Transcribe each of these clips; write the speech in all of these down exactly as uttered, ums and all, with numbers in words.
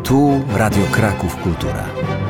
Tu Radio Kraków Kultura.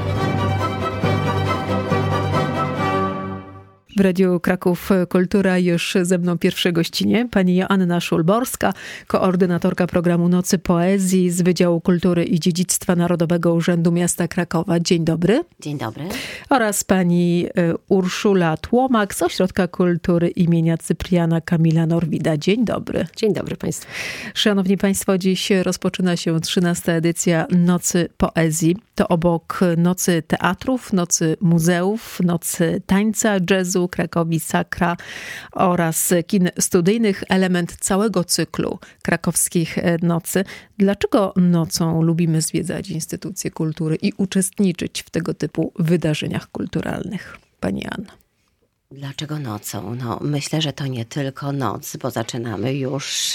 W Radiu Kraków Kultura już ze mną pierwsze gościnie, pani Joanna Szulborska, koordynatorka programu Nocy Poezji z Wydziału Kultury i Dziedzictwa Narodowego Urzędu Miasta Krakowa. Dzień dobry. Dzień dobry. Oraz pani Urszula Tłomak z Ośrodka Kultury imienia Cypriana Kamila Norwida. Dzień dobry. Dzień dobry państwu. Szanowni państwo, dziś rozpoczyna się trzynasta edycja Nocy Poezji. To obok Nocy Teatrów, Nocy Muzeów, Nocy Tańca, Jazzu, Krakowi Sakra oraz kin studyjnych element całego cyklu krakowskich nocy. Dlaczego nocą lubimy zwiedzać instytucje kultury i uczestniczyć w tego typu wydarzeniach kulturalnych? Pani Anna. Dlaczego nocą? No, myślę, że to nie tylko noc, bo zaczynamy już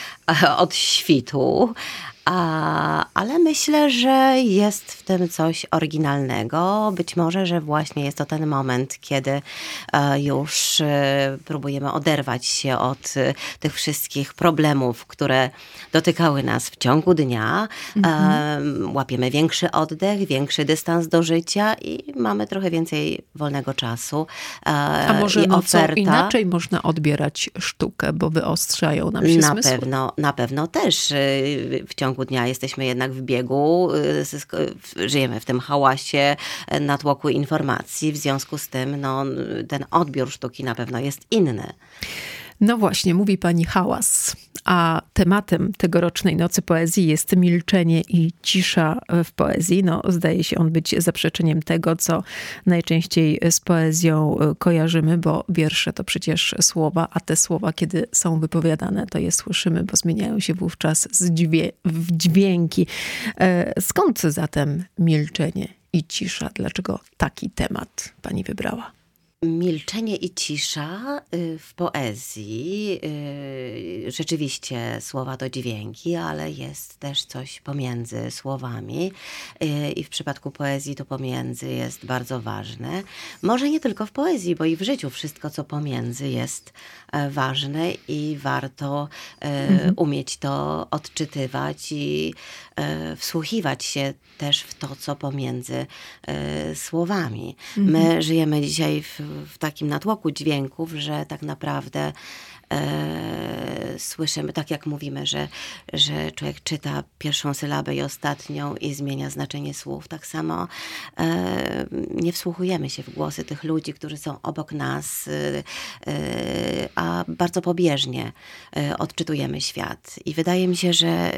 od świtu. A, ale myślę, że jest w tym coś oryginalnego. Być może, że właśnie jest to ten moment, kiedy e, już e, próbujemy oderwać się od e, tych wszystkich problemów, które dotykały nas w ciągu dnia. Mm-hmm. E, łapiemy większy oddech, większy dystans do życia i mamy trochę więcej wolnego czasu. E, A może i nocą oferta, inaczej można odbierać sztukę, bo wyostrzają nam się na zmysły? Pewno, na pewno też e, w ciągu dnia jesteśmy jednak w biegu, żyjemy w tym hałasie, natłoku informacji, w związku z tym no, ten odbiór sztuki na pewno jest inny. No właśnie, mówi pani hałas, a tematem tegorocznej Nocy Poezji jest milczenie i cisza w poezji. No, zdaje się on być zaprzeczeniem tego, co najczęściej z poezją kojarzymy, bo wiersze to przecież słowa, a te słowa, kiedy są wypowiadane, to je słyszymy, bo zmieniają się wówczas z dźwię- w dźwięki. Skąd zatem milczenie i cisza? Dlaczego taki temat pani wybrała? Milczenie i cisza w poezji, rzeczywiście słowa to dźwięki, ale jest też coś pomiędzy słowami i w przypadku poezji to pomiędzy jest bardzo ważne. Może nie tylko w poezji, bo i w życiu wszystko, co pomiędzy jest ważne i warto mhm. umieć to odczytywać i wsłuchiwać się też w to, co pomiędzy słowami. Mhm. My żyjemy dzisiaj w w takim natłoku dźwięków, że tak naprawdę e, słyszymy, tak jak mówimy, że, że człowiek czyta pierwszą sylabę i ostatnią i zmienia znaczenie słów. Tak samo e, nie wsłuchujemy się w głosy tych ludzi, którzy są obok nas, e, e, a bardzo pobieżnie e, odczytujemy świat. I wydaje mi się, że e,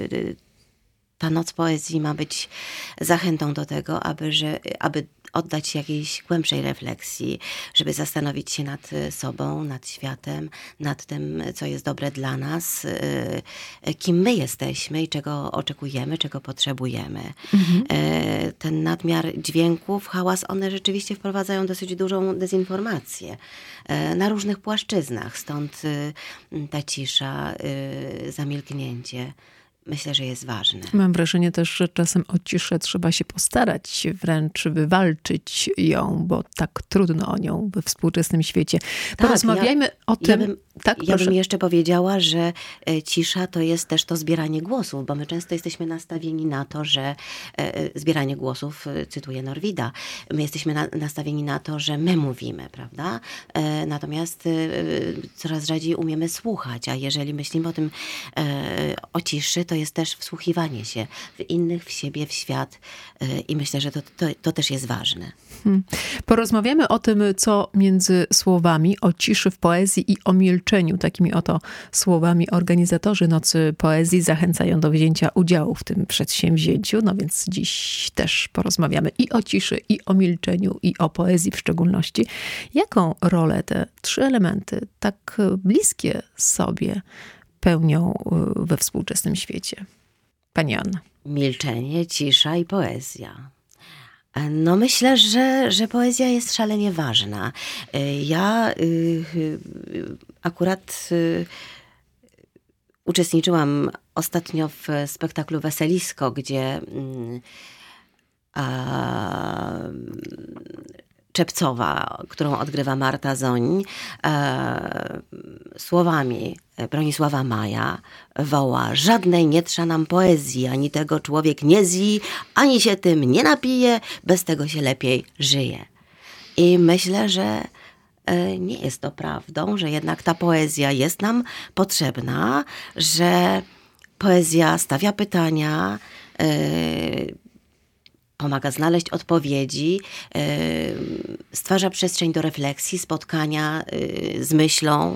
ta Noc Poezji ma być zachętą do tego, aby, że, aby oddać się jakiejś głębszej refleksji, żeby zastanowić się nad sobą, nad światem, nad tym, co jest dobre dla nas, kim my jesteśmy i czego oczekujemy, czego potrzebujemy. Mhm. Ten nadmiar dźwięków, hałas, one rzeczywiście wprowadzają dosyć dużą dezinformację na różnych płaszczyznach. Stąd ta cisza, zamilknięcie. Myślę, że jest ważne. Mam wrażenie też, że czasem o ciszę trzeba się postarać, wręcz wywalczyć ją, bo tak trudno o nią we współczesnym świecie. Porozmawiajmy tak, ja, o tym. Ja bym, tak, ja bym jeszcze powiedziała, że cisza to jest też to zbieranie głosów, bo my często jesteśmy nastawieni na to, że e, zbieranie głosów, cytuję Norwida, my jesteśmy na, nastawieni na to, że my mówimy, prawda? E, natomiast e, coraz rzadziej umiemy słuchać, a jeżeli myślimy o tym, e, o ciszy, to jest też wsłuchiwanie się w innych, w siebie, w świat i myślę, że to, to, to też jest ważne. Hmm. Porozmawiamy o tym, co między słowami, o ciszy w poezji i o milczeniu. Takimi oto słowami organizatorzy Nocy Poezji zachęcają do wzięcia udziału w tym przedsięwzięciu. No więc dziś też porozmawiamy i o ciszy, i o milczeniu, i o poezji w szczególności. Jaką rolę te trzy elementy, tak bliskie sobie, pełnią we współczesnym świecie? Pani Anna. Milczenie, cisza i poezja. No myślę, że, że poezja jest szalenie ważna. Ja y, akurat y, uczestniczyłam ostatnio w spektaklu Weselisko, gdzie y, a, Czepcowa, którą odgrywa Marta Zoń, e, słowami Bronisława Maja woła: żadnej nie trza nam poezji, ani tego człowiek nie zji, ani się tym nie napije, bez tego się lepiej żyje. I myślę, że e, nie jest to prawdą, że jednak ta poezja jest nam potrzebna, że poezja stawia pytania, e, pomaga znaleźć odpowiedzi, stwarza przestrzeń do refleksji, spotkania z myślą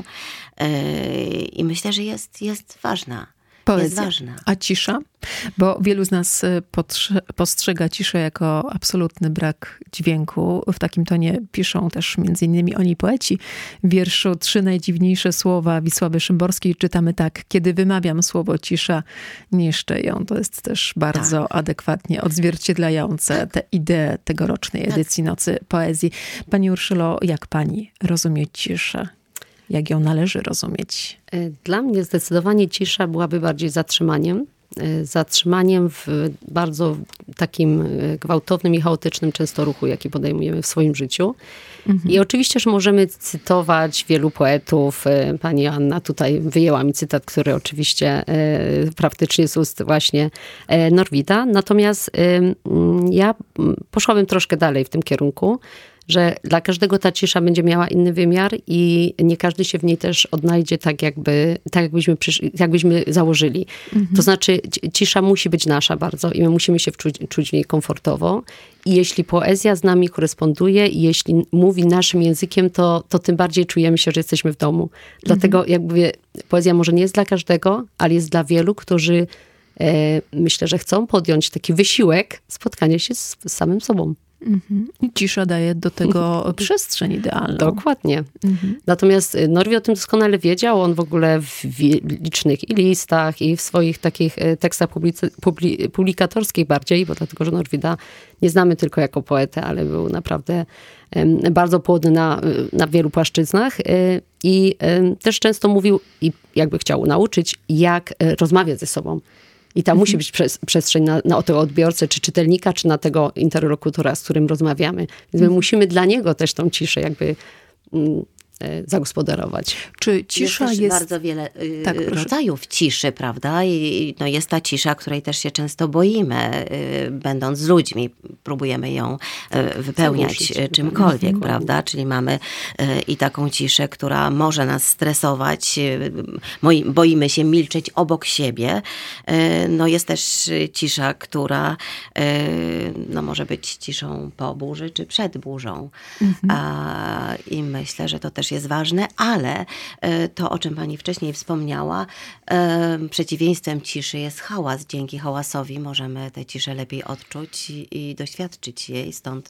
i myślę, że jest, jest ważna. Poezja. Jest ważna. A cisza? Bo wielu z nas potrze- postrzega ciszę jako absolutny brak dźwięku. W takim tonie piszą też między innymi oni poeci. W wierszu Trzy najdziwniejsze słowa Wisławy Szymborskiej czytamy tak: kiedy wymawiam słowo cisza, niszczę ją. To jest też bardzo tak. adekwatnie odzwierciedlające tę ideę tegorocznej edycji Nocy Poezji. Pani Urszulo, jak pani rozumie ciszę? Jak ją należy rozumieć? Dla mnie zdecydowanie cisza byłaby bardziej zatrzymaniem. Zatrzymaniem w bardzo takim gwałtownym i chaotycznym często ruchu, jaki podejmujemy w swoim życiu. Mhm. I oczywiście, że możemy cytować wielu poetów. Pani Anna tutaj wyjęła mi cytat, który oczywiście praktycznie z ust właśnie Norwida. Natomiast ja poszłabym troszkę dalej w tym kierunku, że dla każdego ta cisza będzie miała inny wymiar i nie każdy się w niej też odnajdzie tak, jakby, tak jakbyśmy, przysz- jakbyśmy założyli. Mhm. To znaczy cisza musi być nasza bardzo i my musimy się wczuć, czuć w niej komfortowo. I jeśli poezja z nami koresponduje i jeśli mówi naszym językiem, to, to tym bardziej czujemy się, że jesteśmy w domu. Mhm. Dlatego jakby poezja może nie jest dla każdego, ale jest dla wielu, którzy e, myślę, że chcą podjąć taki wysiłek spotkania się z, z samym sobą. Mhm. I cisza daje do tego przestrzeń idealną. Dokładnie. Mhm. Natomiast Norwi o tym doskonale wiedział. On w ogóle w licznych i listach, i w swoich takich tekstach publicy, publi, publikatorskich bardziej, bo dlatego, że Norwida nie znamy tylko jako poetę, ale był naprawdę um, bardzo płodny na, na wielu płaszczyznach. I um, też często mówił i jakby chciał nauczyć, jak rozmawiać ze sobą. I tam mhm. musi być przez, przestrzeń na, na tego odbiorcę, czy czytelnika, czy na tego interlokutora, z którym rozmawiamy. Więc my mhm. musimy dla niego też tą ciszę jakby mm, e, zagospodarować. Czy cisza jest... jest... bardzo wiele y, tak, rodzajów ciszy, prawda? I no, jest ta cisza, której też się często boimy, y, będąc z ludźmi. Próbujemy ją y, wypełniać Zamuszyć. czymkolwiek, mhm. prawda? Czyli mamy y, i taką ciszę, która może nas stresować. Y, boimy się milczeć obok siebie. Y, no jest też cisza, która y, no, może być ciszą po burzy, czy przed burzą. Mhm. A, I myślę, że to też jest ważne, ale to, o czym pani wcześniej wspomniała, przeciwieństwem ciszy jest hałas. Dzięki hałasowi możemy tę ciszę lepiej odczuć i, i doświadczyć jej, stąd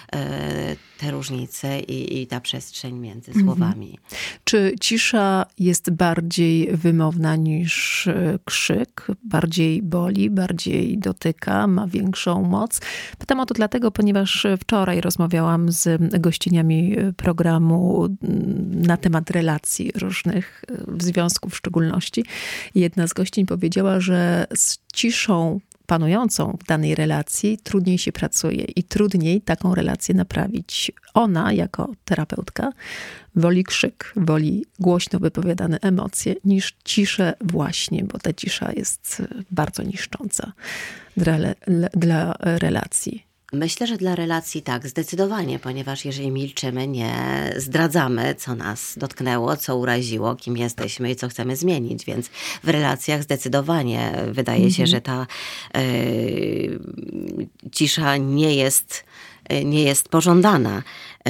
te różnice i, i ta przestrzeń między mhm. słowami. Czy cisza jest bardziej wymowna niż krzyk? Bardziej boli, bardziej dotyka, ma większą moc? Pytam o to dlatego, ponieważ wczoraj rozmawiałam z gościniami programu na temat relacji różnych, w związku w szczególności. Jedna z gościń powiedziała, że z ciszą panującą w danej relacji trudniej się pracuje i trudniej taką relację naprawić. Ona, jako terapeutka, woli krzyk, woli głośno wypowiadane emocje niż ciszę właśnie, bo ta cisza jest bardzo niszcząca dla, dla relacji. Myślę, że dla relacji tak, zdecydowanie, ponieważ jeżeli milczymy, nie zdradzamy, co nas dotknęło, co uraziło, kim jesteśmy i co chcemy zmienić, więc w relacjach zdecydowanie wydaje mm-hmm. się, że ta y, cisza nie jest, nie jest pożądana.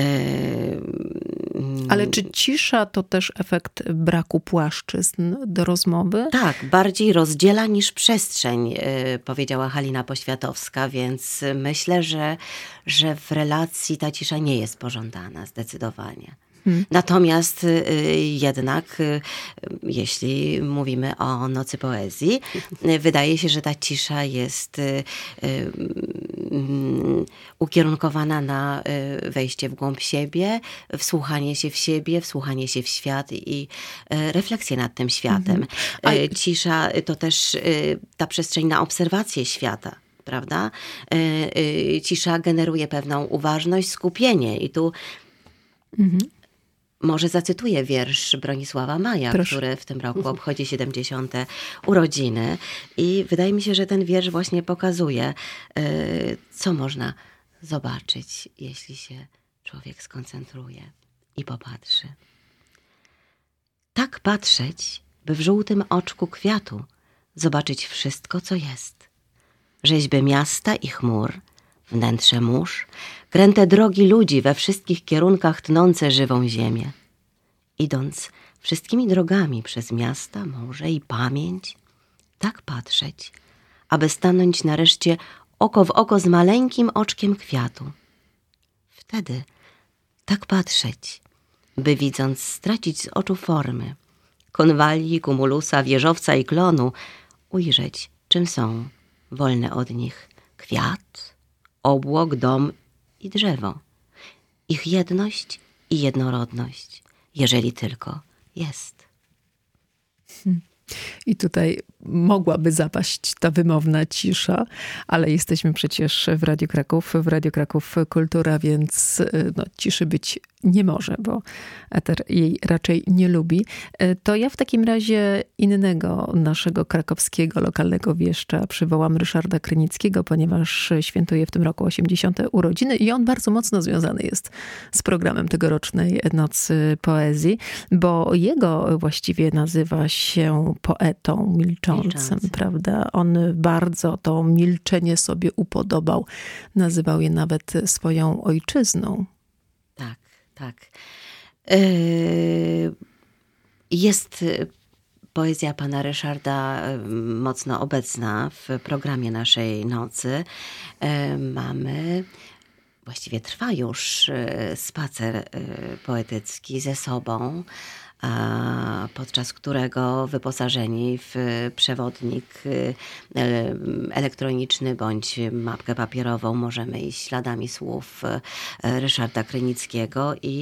Ale czy cisza to też efekt braku płaszczyzn do rozmowy? Tak, bardziej rozdziela niż przestrzeń, powiedziała Halina Poświatowska, więc myślę, że, że w relacji ta cisza nie jest pożądana, zdecydowanie. Hmm. Natomiast y, jednak, y, jeśli mówimy o Nocy Poezji, y, wydaje się, że ta cisza jest y, y, ukierunkowana na y, wejście w głąb siebie, wsłuchanie się w siebie, wsłuchanie się w świat i y, refleksję nad tym światem. Hmm. A... Y, cisza to też y, ta przestrzeń na obserwację świata. prawda? Cisza generuje pewną uważność, skupienie i tu mhm. może zacytuję wiersz Bronisława Maja, Proszę. który w tym roku obchodzi siedemdziesiąte urodziny i wydaje mi się, że ten wiersz właśnie pokazuje, co można zobaczyć, jeśli się człowiek skoncentruje i popatrzy. Tak patrzeć, by w żółtym oczku kwiatu zobaczyć wszystko, co jest. Rzeźby miasta i chmur, wnętrze mórz, kręte drogi ludzi we wszystkich kierunkach tnące żywą ziemię. Idąc wszystkimi drogami przez miasta, morze i pamięć, tak patrzeć, aby stanąć nareszcie oko w oko z maleńkim oczkiem kwiatu. Wtedy tak patrzeć, by widząc stracić z oczu formy, konwalii, kumulusa, wieżowca i klonu, ujrzeć, czym są, wolne od nich, kwiat, obłok, dom i drzewo. Ich jedność i jednorodność, jeżeli tylko jest. Hmm. I tutaj mogłaby zapaść ta wymowna cisza, ale jesteśmy przecież w Radiu Kraków, w Radiu Kraków Kultura, więc no, ciszy być nie może, bo eter jej raczej nie lubi. To ja w takim razie innego naszego krakowskiego lokalnego wieszcza przywołam, Ryszarda Krynickiego, ponieważ świętuje w tym roku osiemdziesiąte urodziny i on bardzo mocno związany jest z programem tegorocznej Nocy Poezji, bo jego właściwie nazywa się poetą milczącym, Milczący. prawda? On bardzo to milczenie sobie upodobał. Nazywał je nawet swoją ojczyzną. Tak, tak. Jest poezja pana Ryszarda mocno obecna w programie naszej nocy. Mamy, właściwie trwa już spacer poetycki ze sobą, podczas którego wyposażeni w przewodnik elektroniczny bądź mapkę papierową możemy iść śladami słów Ryszarda Krynickiego i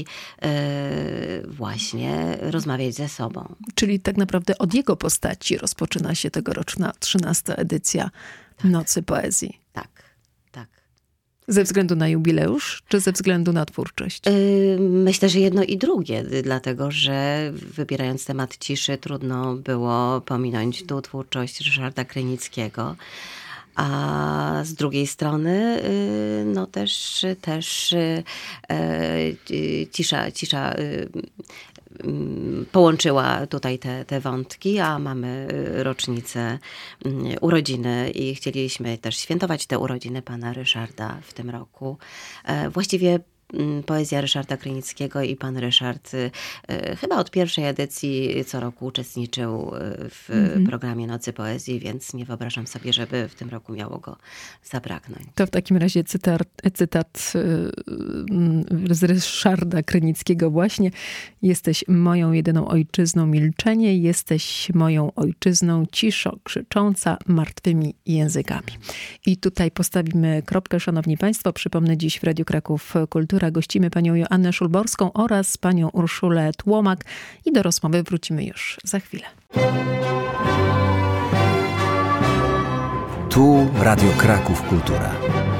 właśnie rozmawiać ze sobą. Czyli tak naprawdę od jego postaci rozpoczyna się tegoroczna trzynasta edycja tak. Nocy Poezji. Tak, tak. Ze względu na jubileusz, czy ze względu na twórczość? Myślę, że jedno i drugie, dlatego że wybierając temat ciszy, trudno było pominąć tu twórczość Ryszarda Krynickiego. A z drugiej strony, no też, też cisza, cisza połączyła tutaj te, te wątki, a mamy rocznicę urodziny i chcieliśmy też świętować te urodziny pana Ryszarda w tym roku. Właściwie poezja Ryszarda Krynickiego i pan Ryszard chyba od pierwszej edycji co roku uczestniczył w mm-hmm. programie Nocy Poezji, więc nie wyobrażam sobie, żeby w tym roku miało go zabraknąć. To w takim razie cytat, cytat z Ryszarda Krynickiego właśnie. Jesteś moją jedyną ojczyzną milczenie, jesteś moją ojczyzną ciszo krzycząca martwymi językami. I tutaj postawimy kropkę, szanowni państwo. Przypomnę, dziś w Radiu Kraków Kultura gościmy panią Joannę Szulborską oraz panią Urszulę Tłomak i do rozmowy wrócimy już za chwilę. Tu Radio Kraków Kultura.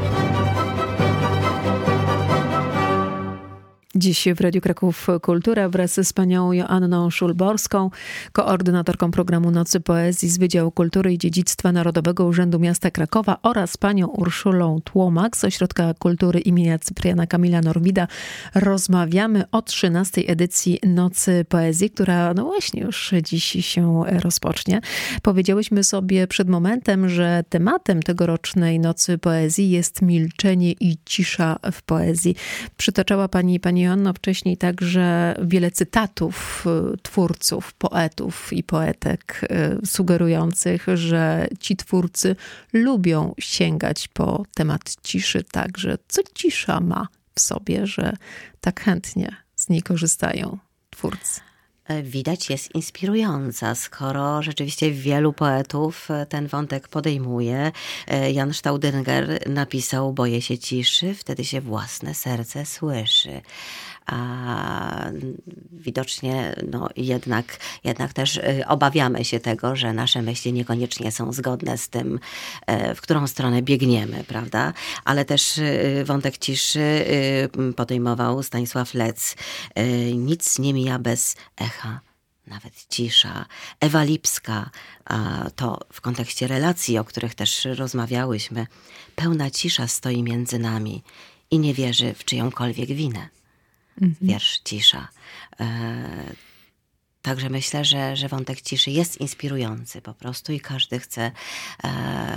Dziś w Radiu Kraków Kultura wraz z panią Joanną Szulborską, koordynatorką programu Nocy Poezji z Wydziału Kultury i Dziedzictwa Narodowego Urzędu Miasta Krakowa oraz panią Urszulą Tłomak z Ośrodka Kultury imienia Cypriana Kamila Norwida rozmawiamy o trzynastej edycji Nocy Poezji, która no właśnie już dziś się rozpocznie. Powiedziałyśmy sobie przed momentem, że tematem tegorocznej Nocy Poezji jest milczenie i cisza w poezji. Przytaczała pani, pani Joanno, wcześniej także wiele cytatów twórców, poetów i poetek sugerujących, że ci twórcy lubią sięgać po temat ciszy także. Co cisza ma w sobie, że tak chętnie z niej korzystają twórcy? widać jest inspirująca, skoro rzeczywiście wielu poetów ten wątek podejmuje. Jan Staudinger napisał: boję się ciszy, wtedy się własne serce słyszy. A widocznie no, jednak, jednak też obawiamy się tego, że nasze myśli niekoniecznie są zgodne z tym, w którą stronę biegniemy, prawda? Ale też wątek ciszy podejmował Stanisław Lec. Nic nie mija bez echa, nawet cisza. Ewa Lipska, to w kontekście relacji, o których też rozmawiałyśmy, pełna cisza stoi między nami i nie wierzy w czyjąkolwiek winę. Wiersz Cisza. E, także myślę, że, że wątek ciszy jest inspirujący po prostu i każdy chce e,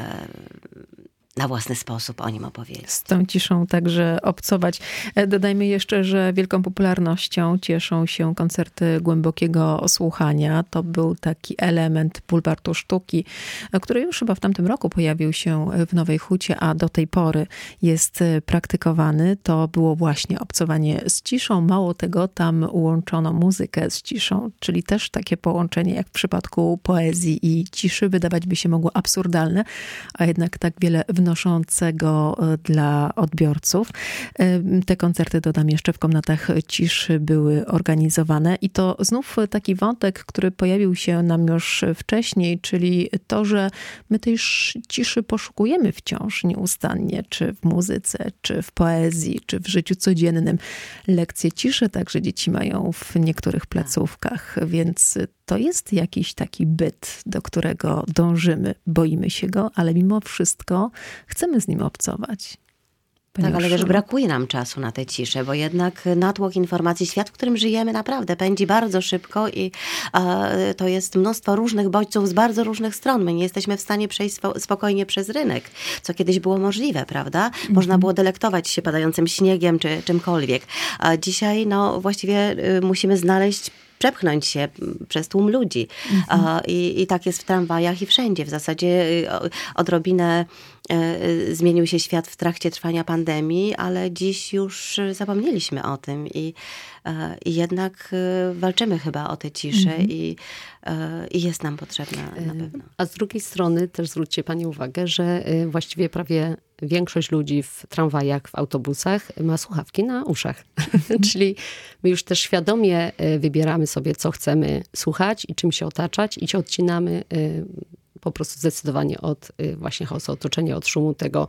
na własny sposób o nim opowiedzieć. Z tą ciszą także obcować. Dodajmy jeszcze, że wielką popularnością cieszą się koncerty głębokiego słuchania. To był taki element bulwartu sztuki, który już chyba w tamtym roku pojawił się w Nowej Hucie, a do tej pory jest praktykowany. To było właśnie obcowanie z ciszą. Mało tego, tam łączono muzykę z ciszą, czyli też takie połączenie jak w przypadku poezji i ciszy wydawać by się mogło absurdalne, a jednak tak wiele wnoszącego dla odbiorców. Te koncerty, dodam jeszcze, w komnatach ciszy były organizowane i to znów taki wątek, który pojawił się nam już wcześniej, czyli to, że my tej ciszy poszukujemy wciąż nieustannie, czy w muzyce, czy w poezji, czy w życiu codziennym. Lekcje ciszy także dzieci mają w niektórych placówkach, więc to jest jakiś taki byt, do którego dążymy. Boimy się go, ale mimo wszystko chcemy z nim obcować. Pani Tak, ale Urszula. też brakuje nam czasu na tę ciszę, bo jednak natłok informacji, świat, w którym żyjemy, naprawdę pędzi bardzo szybko i e, to jest mnóstwo różnych bodźców z bardzo różnych stron. My nie jesteśmy w stanie przejść spo, spokojnie przez rynek, co kiedyś było możliwe, prawda? Mm-hmm. Można było delektować się padającym śniegiem czy czymkolwiek. A dzisiaj no właściwie y, musimy znaleźć przepchnąć się przez tłum ludzi. Mm-hmm. I, I tak jest w tramwajach i wszędzie. W zasadzie odrobinę zmienił się świat w trakcie trwania pandemii, ale dziś już zapomnieliśmy o tym i, i jednak walczymy chyba o tę ciszę mm-hmm. i, i jest nam potrzebna na pewno. A z drugiej strony też zwróćcie Pani uwagę, że właściwie prawie większość ludzi w tramwajach, w autobusach ma słuchawki na uszach. Czyli my już też świadomie wybieramy sobie, co chcemy słuchać i czym się otaczać i się odcinamy po prostu zdecydowanie od właśnie chaosu otoczenia, od szumu tego,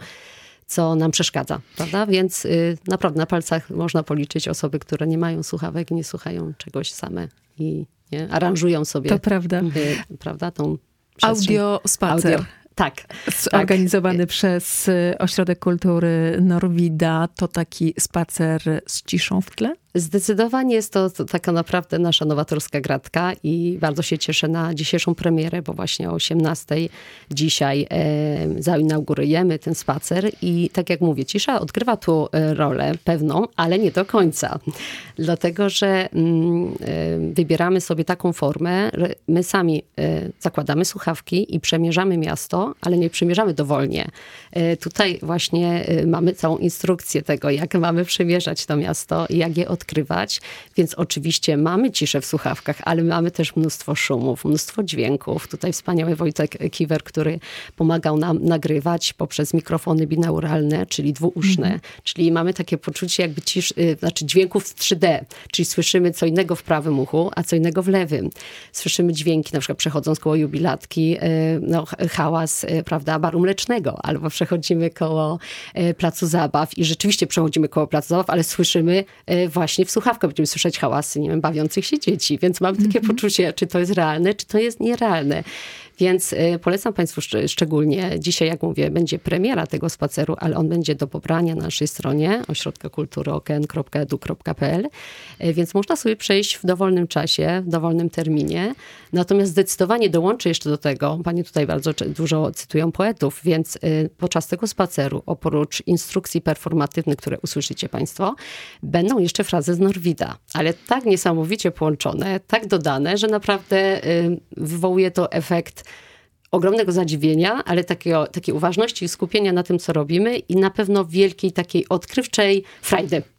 co nam przeszkadza, prawda? Więc naprawdę na palcach można policzyć osoby, które nie mają słuchawek, nie słuchają czegoś same i nie, aranżują sobie. To prawda. Y, prawda? Tą przestrzeń. Audio spacer. Audio. Tak. Zorganizowany tak. przez Ośrodek Kultury Norwida. To taki spacer z ciszą w tle? Zdecydowanie jest to, to taka naprawdę nasza nowatorska gratka i bardzo się cieszę na dzisiejszą premierę, bo właśnie o osiemnastej dzisiaj e, zainaugurujemy ten spacer i tak jak mówię, cisza odgrywa tu rolę pewną, ale nie do końca. Dlatego, że mm, e, wybieramy sobie taką formę, że my sami e, zakładamy słuchawki i przemierzamy miasto, ale nie przemierzamy dowolnie. E, tutaj właśnie e, mamy całą instrukcję tego, jak mamy przemierzać to miasto i jak je odkrywać, więc oczywiście mamy ciszę w słuchawkach, ale mamy też mnóstwo szumów, mnóstwo dźwięków. Tutaj wspaniały Wojtek Kiwer, który pomagał nam nagrywać poprzez mikrofony binauralne, czyli dwuuszne, mm. czyli mamy takie poczucie jakby cisz, znaczy dźwięków w trzy D, czyli słyszymy co innego w prawym uchu, a co innego w lewym. Słyszymy dźwięki, na przykład przechodząc koło jubilatki, no, hałas, prawda, baru mlecznego, albo przechodzimy koło placu zabaw i rzeczywiście przechodzimy koło placu zabaw, ale słyszymy właśnie w słuchawkach, będziemy słyszeć hałasy, nie wiem, bawiących się dzieci, więc mam takie mm-hmm. poczucie, czy to jest realne, czy to jest nierealne. Więc polecam Państwu szcz- szczególnie, dzisiaj jak mówię, będzie premiera tego spaceru, ale on będzie do pobrania na naszej stronie Ośrodka Kultury o k n kropka e d u kropka p l, więc można sobie przejść w dowolnym czasie, w dowolnym terminie. Natomiast zdecydowanie dołączę jeszcze do tego, Pani tutaj bardzo dużo cytują poetów, więc podczas tego spaceru, oprócz instrukcji performatywnych, które usłyszycie Państwo, będą jeszcze frazy z Norwida, ale tak niesamowicie połączone, tak dodane, że naprawdę wywołuje to efekt ogromnego zadziwienia, ale takiego, takiej uważności i skupienia na tym, co robimy i na pewno wielkiej takiej odkrywczej frajdy.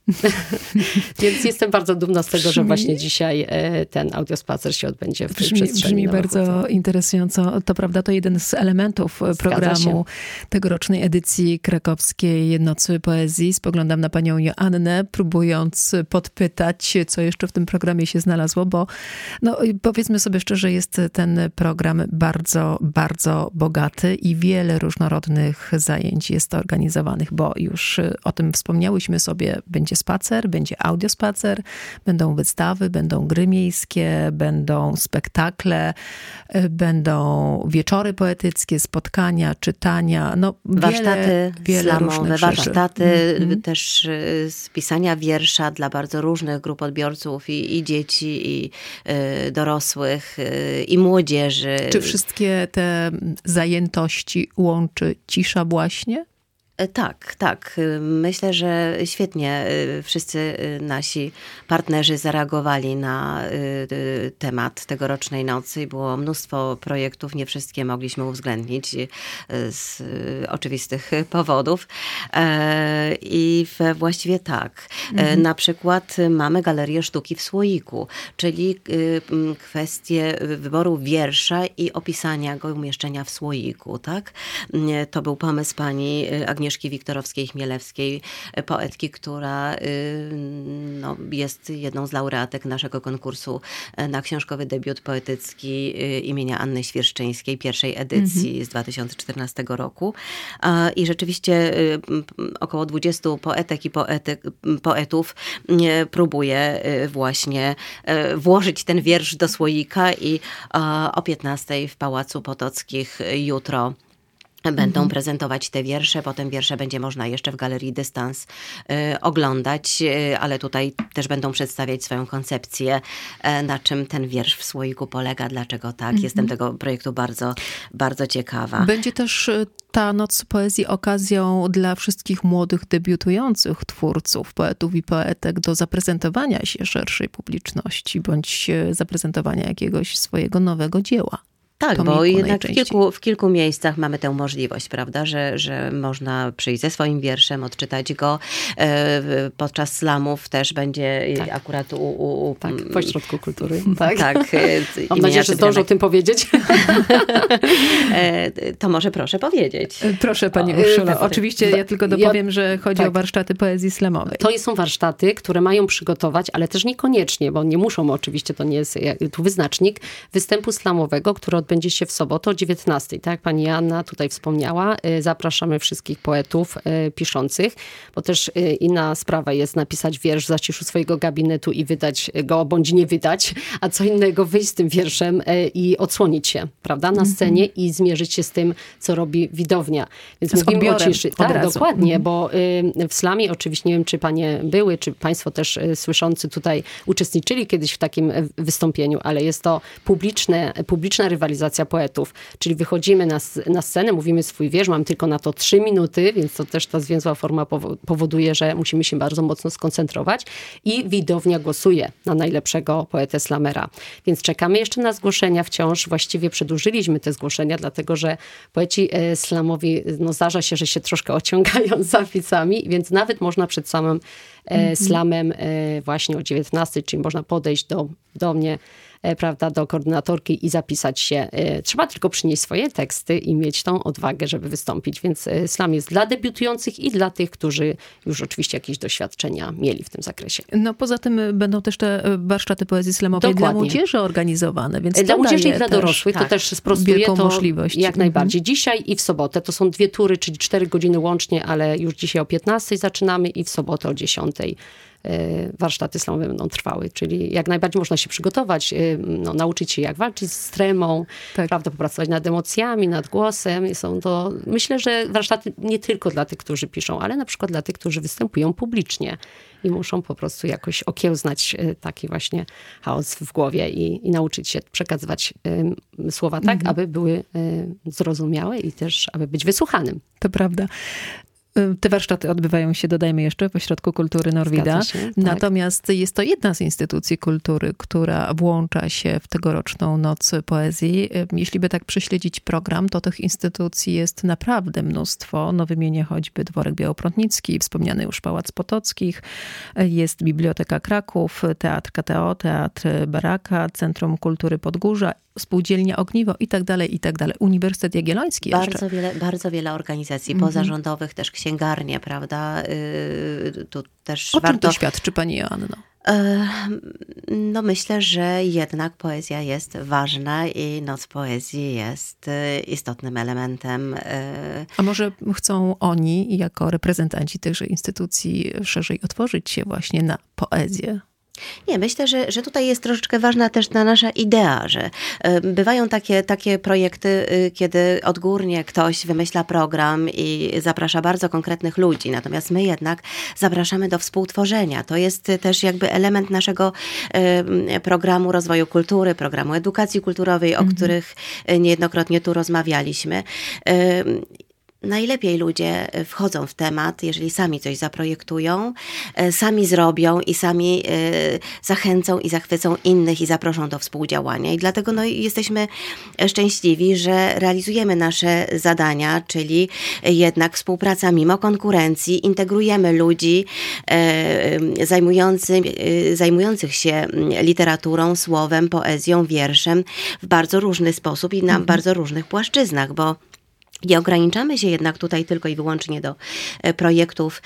Więc jestem bardzo dumna z tego, brzmi, że właśnie dzisiaj ten audiospacer się odbędzie w tej brzmi, przestrzeni. Brzmi bardzo interesująco. To prawda, to jeden z elementów Zgadza programu się. tegorocznej edycji krakowskiej Nocy Poezji. Spoglądam na panią Joannę, próbując podpytać, co jeszcze w tym programie się znalazło, bo no, powiedzmy sobie szczerze, jest ten program bardzo, bardzo bogaty i wiele różnorodnych zajęć jest organizowanych, bo już o tym wspomniałyśmy sobie, będzie spacer, będzie audiospacer, będą wystawy, będą gry miejskie, będą spektakle, będą wieczory poetyckie, spotkania, czytania, no warsztaty wiele, wiele slamowe, warsztaty mm-hmm. też z pisania wiersza dla bardzo różnych grup odbiorców i, i dzieci, i y, dorosłych, y, i młodzieży. Czy wszystkie te zajętości łączy cisza właśnie? Tak, tak. Myślę, że świetnie wszyscy nasi partnerzy zareagowali na temat tegorocznej nocy. Było mnóstwo projektów, nie wszystkie mogliśmy uwzględnić z oczywistych powodów. I właściwie tak. Mhm. Na przykład mamy Galerię Sztuki w Słoiku, czyli kwestię wyboru wiersza i opisania go, umieszczenia w słoiku. Tak? To był pomysł pani Agnieszki Wiktorowskiej-Chmielewskiej, poetki, która no, jest jedną z laureatek naszego konkursu na książkowy debiut poetycki imienia Anny Świerszczyńskiej, pierwszej edycji mm-hmm. z dwa tysiące czternastego roku. I rzeczywiście około dwudziestu poetek i poety, poetów próbuje właśnie włożyć ten wiersz do słoika i o piętnastej w Pałacu Potockich jutro będą mhm. prezentować te wiersze, potem wiersze będzie można jeszcze w Galerii Dystans y, oglądać, y, ale tutaj też będą przedstawiać swoją koncepcję, y, na czym ten wiersz w słoiku polega, dlaczego tak. Mhm. Jestem tego projektu bardzo, bardzo ciekawa. Będzie też ta Noc Poezji okazją dla wszystkich młodych, debiutujących twórców, poetów i poetek do zaprezentowania się szerszej publiczności, bądź zaprezentowania jakiegoś swojego nowego dzieła. Tak, Tomiku bo jednak w kilku, w kilku miejscach mamy tę możliwość, prawda, że, że można przyjść ze swoim wierszem, odczytać go. Podczas slamów też będzie tak. akurat u... u, u tak, w Ośrodku Kultury. Tak, tak mam nadzieję, że zdążę o tym powiedzieć. To może proszę powiedzieć. Proszę pani Urszulo. Oczywiście ja tylko dopowiem, ja, że chodzi tak. o warsztaty poezji slamowej. To są warsztaty, które mają przygotować, ale też niekoniecznie, bo nie muszą oczywiście, to nie jest tu wyznacznik, występu slamowego, który od będzie się w sobotę o dziewiętnastej. Tak jak pani Joanna tutaj wspomniała, zapraszamy wszystkich poetów piszących, bo też inna sprawa jest napisać wiersz w zaciszu swojego gabinetu i wydać go, bądź nie wydać, a co innego wyjść z tym wierszem i odsłonić się, prawda, na scenie mm-hmm. i zmierzyć się z tym, co robi widownia. Więc z mówimy o ciszy. Tak, razu. dokładnie, mm-hmm. bo w slamie oczywiście, nie wiem, czy panie były, czy państwo też słyszący tutaj uczestniczyli kiedyś w takim wystąpieniu, ale jest to publiczne, publiczna rywalizacja poetów, czyli wychodzimy na, na scenę, mówimy swój wiersz, mamy tylko na to trzy minuty, więc to też ta zwięzła forma powoduje, że musimy się bardzo mocno skoncentrować i widownia głosuje na najlepszego poetę slamera. Więc czekamy jeszcze na zgłoszenia wciąż. Właściwie przedłużyliśmy te zgłoszenia, dlatego że poeci slamowi, no zdarza się, że się troszkę ociągają z zapisami, więc nawet można przed samym mm-hmm. slamem właśnie o dziewiętnastej, czyli można podejść do, do mnie, prawda, do koordynatorki i zapisać się. Trzeba tylko przynieść swoje teksty i mieć tą odwagę, żeby wystąpić. Więc slam jest dla debiutujących i dla tych, którzy już oczywiście jakieś doświadczenia mieli w tym zakresie. No poza tym będą też te warsztaty poezji slamowej Dokładnie. dla młodzieży organizowane. Więc dla młodzieży i dla dorosłych tak, to też sprostuje to możliwość. Jak najbardziej. Mhm. Dzisiaj i w sobotę to są dwie tury, czyli cztery godziny łącznie, ale już dzisiaj o piętnastej zaczynamy i w sobotę o dziesiątej. Warsztaty slamowe będą trwały, czyli jak najbardziej można się przygotować, no, nauczyć się jak walczyć z tremą, tak. prawda, popracować nad emocjami, nad głosem. I są to, myślę, że warsztaty nie tylko dla tych, którzy piszą, ale na przykład dla tych, którzy występują publicznie i muszą po prostu jakoś okiełznać taki właśnie chaos w głowie i, i nauczyć się przekazywać y, słowa tak, mhm. aby były y, zrozumiałe i też aby być wysłuchanym. To prawda. Te warsztaty odbywają się, dodajmy jeszcze, w Ośrodku Kultury Norwida. Się, tak. Natomiast jest to jedna z instytucji kultury, która włącza się w tegoroczną Noc Poezji. Jeśli by tak prześledzić program, to tych instytucji jest naprawdę mnóstwo. No wymienię choćby Dworek Białoprątnicki, wspomniany już Pałac Potockich, jest Biblioteka Kraków, Teatr K T O, Teatr Baraka, Centrum Kultury Podgórza, Spółdzielnia Ogniwo i tak dalej, i tak dalej. Uniwersytet Jagielloński jeszcze. Bardzo wiele, bardzo wiele organizacji mm-hmm. pozarządowych, też księgarnie, prawda? Yy, tu też o warto... czym to świadczy, pani Joanno? No myślę, że jednak poezja jest ważna i Noc Poezji jest istotnym elementem. A może chcą oni, jako reprezentanci tychże instytucji, szerzej otworzyć się właśnie na poezję? Nie, myślę, że, że tutaj jest troszeczkę ważna też ta nasza idea, że bywają takie, takie projekty, kiedy odgórnie ktoś wymyśla program i zaprasza bardzo konkretnych ludzi, natomiast my jednak zapraszamy do współtworzenia. To jest też jakby element naszego programu rozwoju kultury, programu edukacji kulturowej, o mhm. których niejednokrotnie tu rozmawialiśmy. Najlepiej ludzie wchodzą w temat, jeżeli sami coś zaprojektują, sami zrobią i sami zachęcą i zachwycą innych i zaproszą do współdziałania. I dlatego no, jesteśmy szczęśliwi, że realizujemy nasze zadania, czyli jednak współpraca mimo konkurencji, integrujemy ludzi zajmujący, zajmujących się literaturą, słowem, poezją, wierszem w bardzo różny sposób i na mhm. bardzo różnych płaszczyznach, bo nie ograniczamy się jednak tutaj tylko i wyłącznie do projektów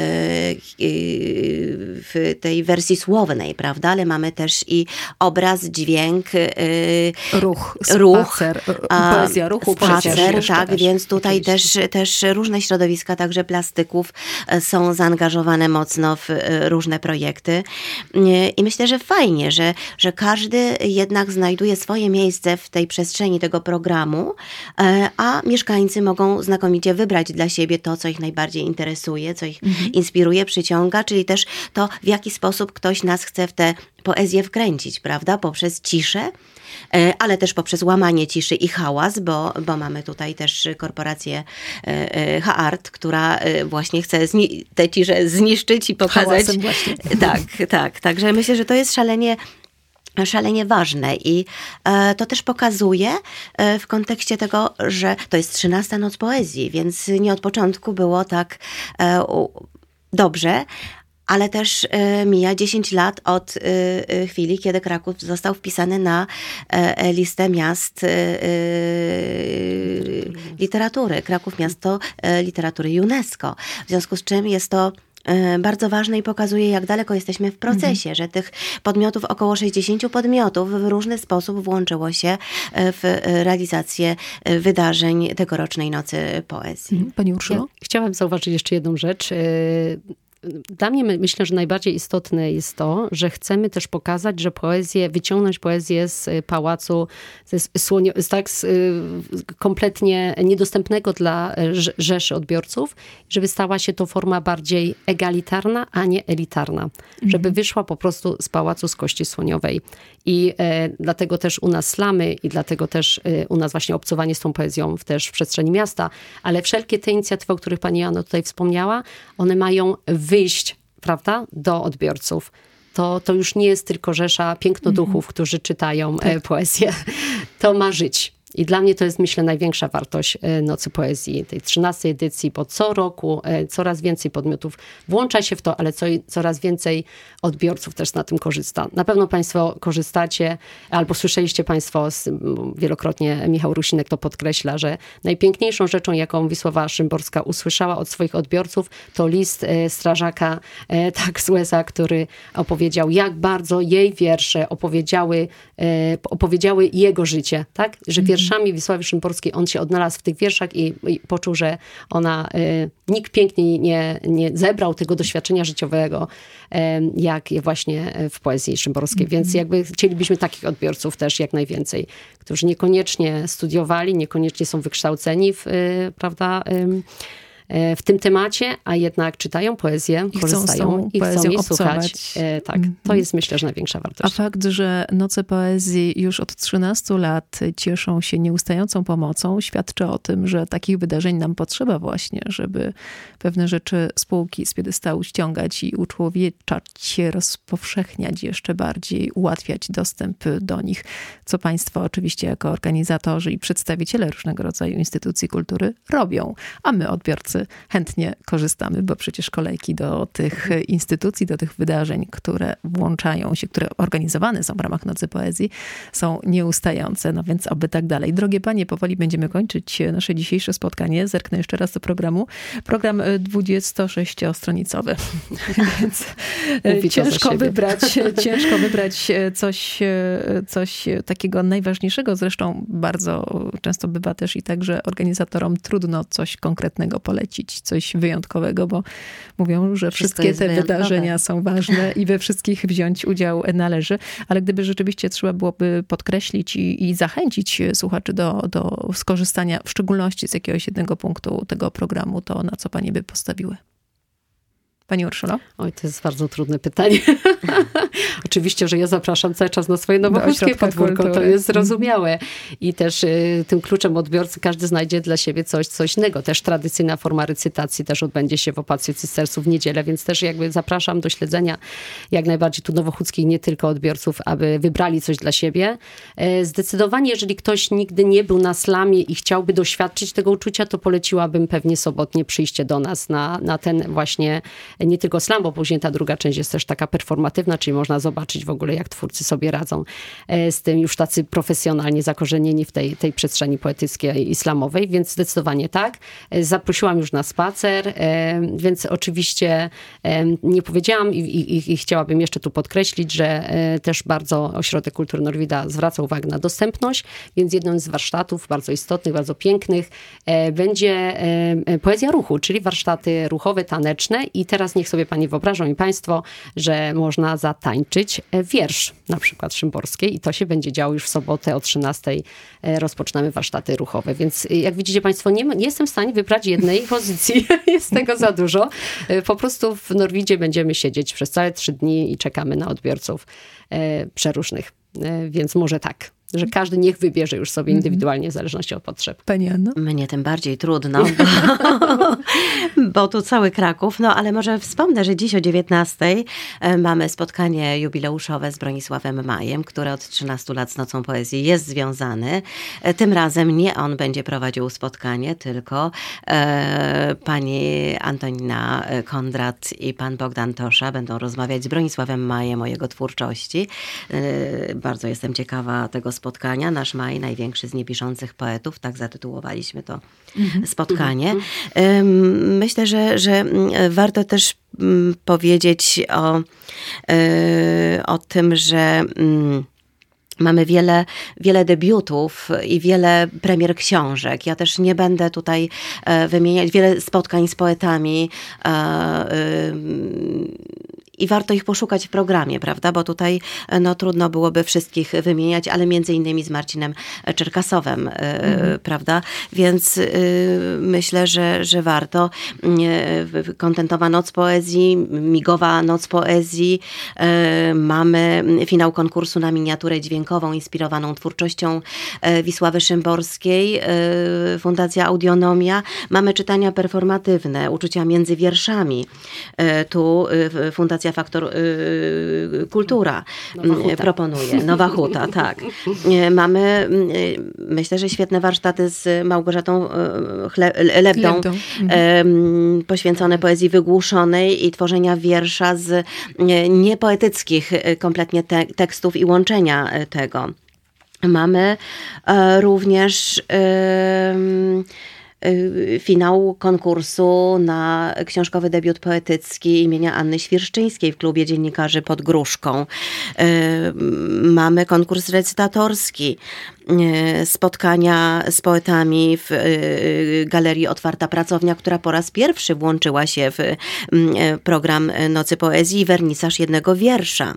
w tej wersji słownej, prawda? Ale mamy też i obraz, dźwięk, ruch, ruch spacer, poezja ruchu. Spacer, tak, też, więc tutaj też, też różne środowiska, także plastyków są zaangażowane mocno w różne projekty. I myślę, że fajnie, że, że każdy jednak znajduje swoje miejsce w tej przestrzeni tego programu, a mieszkańcy mogą znakomicie wybrać dla siebie to, co ich najbardziej interesuje, co ich mhm. inspiruje, przyciąga, czyli też to, w jaki sposób ktoś nas chce w tę poezję wkręcić, prawda? Poprzez ciszę, ale też poprzez łamanie ciszy i hałas, bo, bo mamy tutaj też korporację H-Art, która właśnie chce zni- tę ciszę zniszczyć i pokazać. Hałasem właśnie. Tak, tak. Także myślę, że to jest szalenie szalenie ważne i e, to też pokazuje e, w kontekście tego, że to jest trzynasta Noc Poezji, więc nie od początku było tak e, u, dobrze, ale też e, mija dziesięć lat od e, chwili, kiedy Kraków został wpisany na e, listę miast e, literatury. Kraków miasto e, literatury UNESCO. W związku z czym jest to bardzo ważne i pokazuje, jak daleko jesteśmy w procesie, mhm. że tych podmiotów, około sześćdziesięciu podmiotów w różny sposób włączyło się w realizację wydarzeń tegorocznej Nocy Poezji. Pani Urszulo? Ja chciałam zauważyć jeszcze jedną rzecz. Dla mnie myślę, że najbardziej istotne jest to, że chcemy też pokazać, że poezję, wyciągnąć poezję z pałacu, z, słonio, z tak z, kompletnie niedostępnego dla rzeszy odbiorców, żeby stała się to forma bardziej egalitarna, a nie elitarna. Mhm. Żeby wyszła po prostu z pałacu z kości słoniowej. I e, dlatego też u nas slamy i dlatego też e, u nas właśnie obcowanie z tą poezją w, też w przestrzeni miasta. Ale wszelkie te inicjatywy, o których pani Joanna tutaj wspomniała, one mają wyjść, prawda, do odbiorców. To, to już nie jest tylko rzesza pięknoduchów, mm-hmm. którzy czytają tak. poezję. To ma żyć. I dla mnie to jest, myślę, największa wartość Nocy Poezji, tej trzynastej edycji, bo co roku coraz więcej podmiotów włącza się w to, ale co, coraz więcej odbiorców też na tym korzysta. Na pewno państwo korzystacie, albo słyszeliście państwo, wielokrotnie Michał Rusinek to podkreśla, że najpiękniejszą rzeczą, jaką Wisława Szymborska usłyszała od swoich odbiorców, to list strażaka tak z U S A, który opowiedział, jak bardzo jej wiersze opowiedziały, opowiedziały jego życie, tak? Że wierszami Wisławy Szymborskiej on się odnalazł w tych wierszach i, i poczuł, że ona, y, nikt piękniej nie, nie zebrał tego doświadczenia życiowego, y, jak właśnie w poezji szymborskiej. Mm-hmm. Więc jakby chcielibyśmy takich odbiorców też jak najwięcej, którzy niekoniecznie studiowali, niekoniecznie są wykształceni w, y, prawda, y, w tym temacie, a jednak czytają poezję, I korzystają i chcą jej słuchać. Tak, to jest myślę, że największa wartość. A fakt, że Noce Poezji już od trzynastu lat cieszą się nieustającą pomocą, świadczy o tym, że takich wydarzeń nam potrzeba właśnie, żeby pewne rzeczy z półki, z piedestału ściągać i uczłowieczać się, rozpowszechniać jeszcze bardziej, ułatwiać dostęp do nich, co państwo oczywiście jako organizatorzy i przedstawiciele różnego rodzaju instytucji kultury robią. A my, odbiorcy, chętnie korzystamy, bo przecież kolejki do tych instytucji, do tych wydarzeń, które włączają się, które organizowane są w ramach Nocy Poezji, są nieustające. No więc oby tak dalej. Drogie panie, powoli będziemy kończyć nasze dzisiejsze spotkanie. Zerknę jeszcze raz do programu. Program dwudziestosześciostronicowy. Więc ciężko wybrać, ciężko wybrać coś, coś takiego najważniejszego. Zresztą bardzo często bywa też i tak, że organizatorom trudno coś konkretnego polecić, coś wyjątkowego, bo mówią, że Wszystko wszystkie te wyjątkowe. wydarzenia są ważne i we wszystkich wziąć udział należy. Ale gdyby rzeczywiście trzeba byłoby podkreślić i, i zachęcić słuchaczy do, do skorzystania, w szczególności z jakiegoś jednego punktu tego programu, to na co panie by postawiły? Pani Urszulo? Oj, to jest bardzo trudne pytanie. Oczywiście, że ja zapraszam cały czas na swoje nowochódzkie podwórko, kultury. To jest zrozumiałe. I też y, tym kluczem odbiorcy każdy znajdzie dla siebie coś, coś innego. Też tradycyjna forma recytacji też odbędzie się w Opatio Cysterców w niedzielę, więc też jakby zapraszam do śledzenia jak najbardziej tu nowochódzkich, nie tylko odbiorców, aby wybrali coś dla siebie. Y, zdecydowanie, jeżeli ktoś nigdy nie był na slamie i chciałby doświadczyć tego uczucia, to poleciłabym pewnie sobotnie przyjście do nas na, na ten właśnie nie tylko slam, bo później ta druga część jest też taka performatywna, czyli można zobaczyć w ogóle, jak twórcy sobie radzą z tym, już tacy profesjonalnie zakorzenieni w tej, tej przestrzeni poetyckiej i slamowej, więc zdecydowanie tak. Zaprosiłam już na spacer, więc oczywiście nie powiedziałam i, i, i chciałabym jeszcze tu podkreślić, że też bardzo Ośrodek Kultury Norwida zwraca uwagę na dostępność, więc jednym z warsztatów bardzo istotnych, bardzo pięknych będzie poezja ruchu, czyli warsztaty ruchowe, taneczne i teraz niech sobie pani wyobrażą i państwo, że można zatańczyć wiersz, na przykład szymborskiej i to się będzie działo już w sobotę o trzynastej rozpoczynamy warsztaty ruchowe. Więc jak widzicie państwo, nie, nie jestem w stanie wybrać jednej pozycji. Jest tego za dużo. Po prostu w Norwidzie będziemy siedzieć przez całe trzy dni i czekamy na odbiorców przeróżnych. Więc może tak, że każdy niech wybierze już sobie indywidualnie w zależności od potrzeb. Pani Anno? Mnie tym bardziej trudno, bo, bo tu cały Kraków. No ale może wspomnę, że dziś o dziewiętnastej mamy spotkanie jubileuszowe z Bronisławem Majem, który od trzynastu lat z Nocą Poezji jest związany. Tym razem nie on będzie prowadził spotkanie, tylko e, pani Antonina Kondrat i pan Bogdan Tosza będą rozmawiać z Bronisławem Majem o jego twórczości. E, bardzo jestem ciekawa tego spotkania. Nasz Maj, największy z niepiszących poetów, tak zatytułowaliśmy to mm-hmm. spotkanie. Mm-hmm. Myślę, że, że warto też powiedzieć o, o tym, że mamy wiele, wiele debiutów i wiele premier książek. Ja też nie będę tutaj wymieniać wiele spotkań z poetami i warto ich poszukać w programie, prawda? Bo tutaj no, trudno byłoby wszystkich wymieniać, ale między innymi z Marcinem Czerkasowem, mm. prawda? Więc y, myślę, że, że warto. Y, kontentowa Noc Poezji, migowa Noc Poezji. Y, mamy finał konkursu na miniaturę dźwiękową inspirowaną twórczością y, Wisławy Szymborskiej, y, Fundacja Audionomia. Mamy czytania performatywne, uczucia między wierszami. Y, tu y, Fundacja Faktor y, Kultura Nowa proponuje. Nowa Huta, tak. Mamy, myślę, że świetne warsztaty z Małgorzatą Chle, Lebdą, Lebdą. Mhm. poświęcone poezji wygłuszonej i tworzenia wiersza z niepoetyckich kompletnie te, tekstów i łączenia tego. Mamy również finał konkursu na książkowy debiut poetycki imienia Anny Świerszczyńskiej w klubie dziennikarzy pod Gruszką. Mamy konkurs recytatorski, spotkania z poetami w Galerii Otwarta Pracownia, która po raz pierwszy włączyła się w program Nocy Poezji i wernisaż jednego wiersza.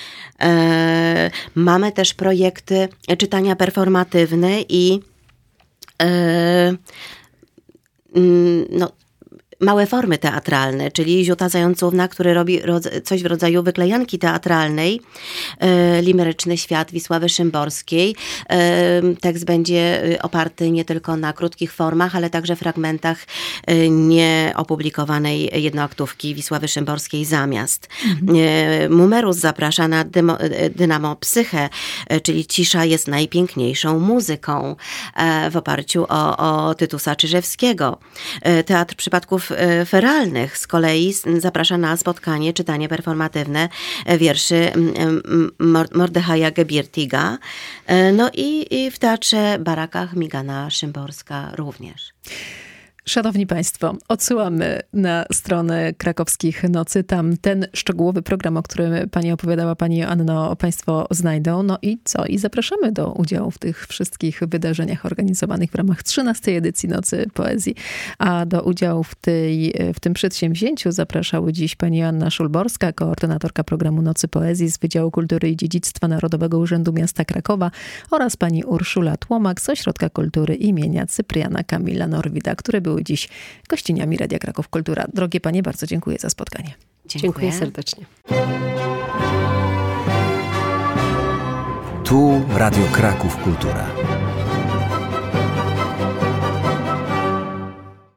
Mamy też projekty czytania performatywne i no, małe formy teatralne, czyli Ziuta Zającówna, który robi coś w rodzaju wyklejanki teatralnej, Limeryczny świat Wisławy Szymborskiej. Tekst będzie oparty nie tylko na krótkich formach, ale także fragmentach nieopublikowanej jednoaktówki Wisławy Szymborskiej Zamiast. Mhm. Mumerus zaprasza na dymo, Dynamo Psyche, czyli Cisza jest najpiękniejszą muzyką, w oparciu o, o Tytusa Czyżewskiego. Teatr Przypadków Feralnych z kolei zaprasza na spotkanie, czytanie performatywne wierszy Mordechaja Gebirtiga. No i, i w Teatrze Barakach Migana Szymborska również. Szanowni Państwo, odsyłamy na stronę Krakowskich Nocy. Tam ten szczegółowy program, o którym Pani opowiadała, Pani Anno, Państwo znajdą. No i co? I zapraszamy do udziału w tych wszystkich wydarzeniach organizowanych w ramach trzynastej edycji Nocy Poezji. A do udziału w, tej, w tym przedsięwzięciu zapraszały dziś Pani Joanna Szulborska, koordynatorka programu Nocy Poezji z Wydziału Kultury i Dziedzictwa Narodowego Urzędu Miasta Krakowa oraz Pani Urszula Tłomak z Ośrodka Kultury imienia Cypriana Kamila Norwida, które były dziś gościniami Radia Kraków Kultura. Drogie Panie, bardzo dziękuję za spotkanie. Dziękuję, dziękuję serdecznie. Tu Radio Kraków Kultura.